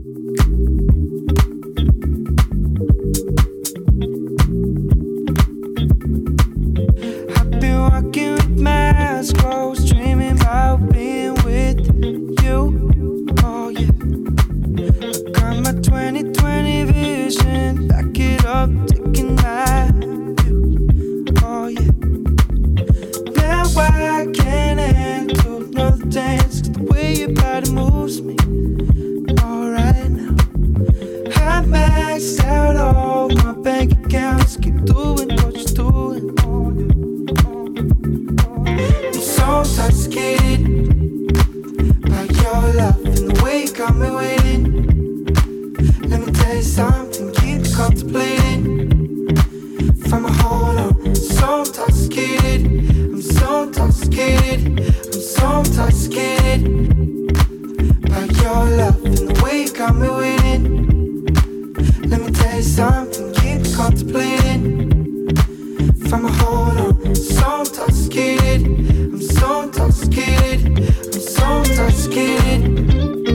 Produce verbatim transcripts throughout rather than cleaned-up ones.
I've been walking with my eyes closed, dreaming about being with you. Oh yeah. I got my twenty twenty vision, back it up, taking my view. Oh yeah. Now I can't handle another dance, 'cause the way your body moves me. Alright now, I maxed out all my bank accounts, keep doing what you're doing. I'm so intoxicated by your love and the way you got me waiting. Let me tell you something, keep contemplating. From a hold on, so intoxicated. I'm so intoxicated. I'm so intoxicated by your love and the way you got me waiting. Let me tell you something, keep contemplating. From a hold on, so intoxicated. I'm so intoxicated. I'm so intoxicated.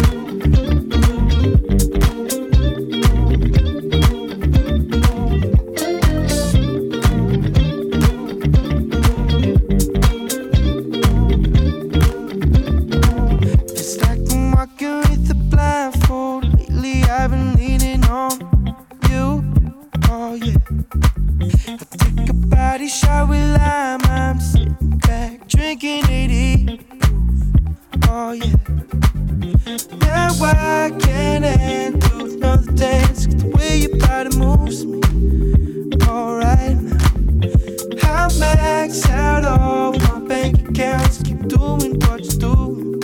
Shot with lime, I'm sitting back, drinking eighty. Oh yeah. Now I can't handle another dance, 'cause the way your body moves me. Alright now, I max out all my bank accounts, keep doing what you're doing.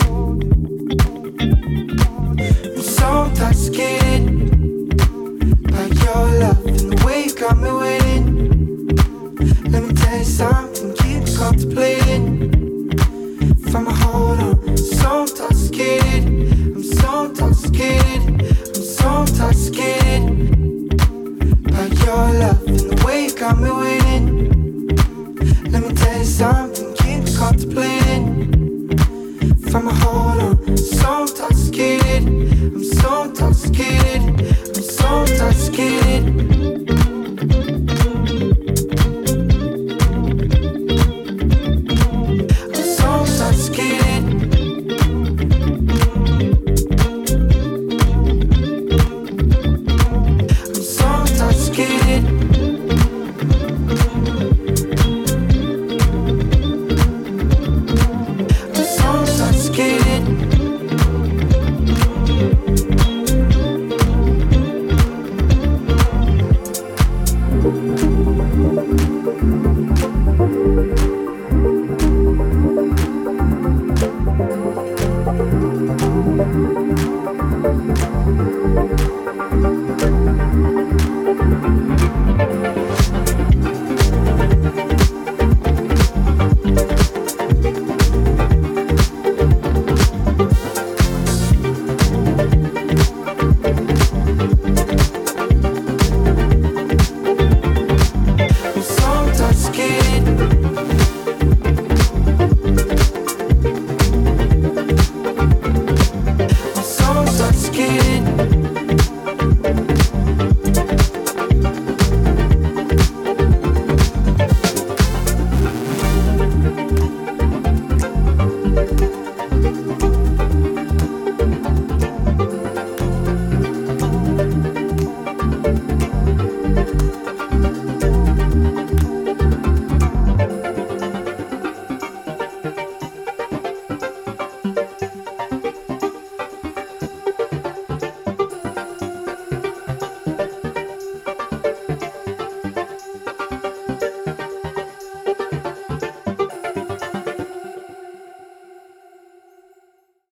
I'm so intoxicated by your love and the way you got me waiting. Let me tell you something, keep contemplating. From a hold on, so intoxicated. I'm so intoxicated. I'm so intoxicated by your love and the way you got me waiting. Let me tell you something, keep contemplating. From a hold on, so intoxicated. I'm so intoxicated. I'm so intoxicated. Scared.